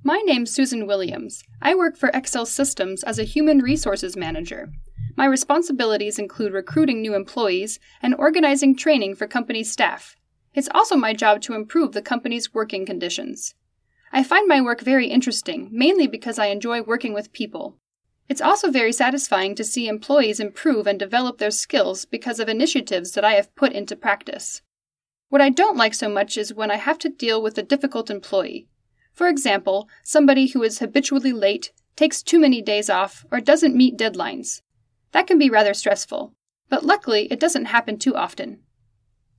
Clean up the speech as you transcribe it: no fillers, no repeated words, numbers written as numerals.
My name's Susan Williams. I work for Excel Systems as a human resources manager. My responsibilities include recruiting new employees and organizing training for company staff. It's also my job to improve the company's working conditions. I find my work very interesting, mainly because I enjoy working with people. It's also very satisfying to see employees improve and develop their skills because of initiatives that I have put into practice. What I don't like so much is when I have to deal with a difficult employee. For example, somebody who is habitually late, takes too many days off, or doesn't meet deadlines. That can be rather stressful, but luckily it doesn't happen too often.